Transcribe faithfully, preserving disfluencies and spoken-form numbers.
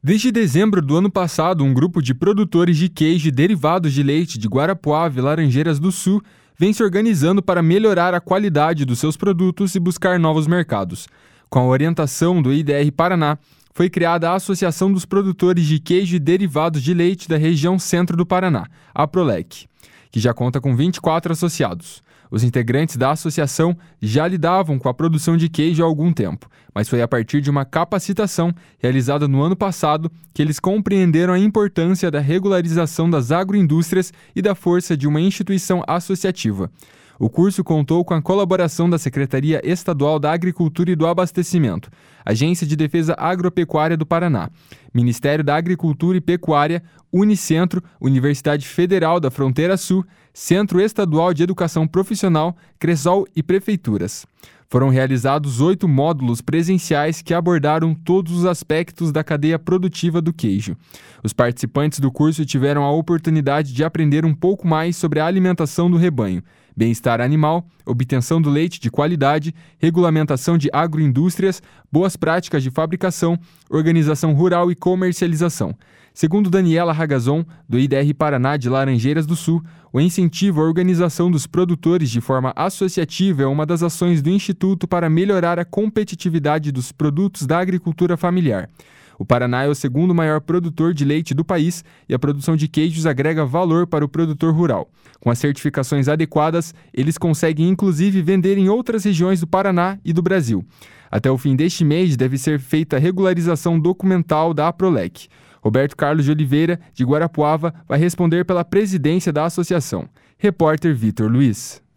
Desde dezembro do ano passado, um grupo de produtores de queijo e derivados de leite de Guarapuava e Laranjeiras do Sul vem se organizando para melhorar a qualidade dos seus produtos e buscar novos mercados. Com a orientação do I D R Paraná, foi criada a Associação dos Produtores de Queijo e Derivados de Leite da região centro do Paraná, a Prolec, que já conta com vinte e quatro associados. Os integrantes da associação já lidavam com a produção de queijo há algum tempo, mas foi a partir de uma capacitação realizada no ano passado que eles compreenderam a importância da regularização das agroindústrias e da força de uma instituição associativa. O curso contou com a colaboração da Secretaria Estadual da Agricultura e do Abastecimento, Agência de Defesa Agropecuária do Paraná, Ministério da Agricultura e Pecuária, Unicentro, Universidade Federal da Fronteira Sul, Centro Estadual de Educação Profissional, Cresol e prefeituras. Foram realizados oito módulos presenciais que abordaram todos os aspectos da cadeia produtiva do queijo. Os participantes do curso tiveram a oportunidade de aprender um pouco mais sobre a alimentação do rebanho, bem-estar animal, obtenção do leite de qualidade, regulamentação de agroindústrias, boas práticas de fabricação, organização rural e comercialização. Segundo Daniela Ragazon, do I D R Paraná de Laranjeiras do Sul, o incentivo à organização dos produtores de forma associativa é uma das ações do Instituto para melhorar a competitividade dos produtos da agricultura familiar. O Paraná é o segundo maior produtor de leite do país e a produção de queijos agrega valor para o produtor rural. Com as certificações adequadas, eles conseguem inclusive vender em outras regiões do Paraná e do Brasil. Até o fim deste mês deve ser feita a regularização documental da Prolec. Roberto Carlos de Oliveira, de Guarapuava, vai responder pela presidência da associação. Repórter Vitor Luiz.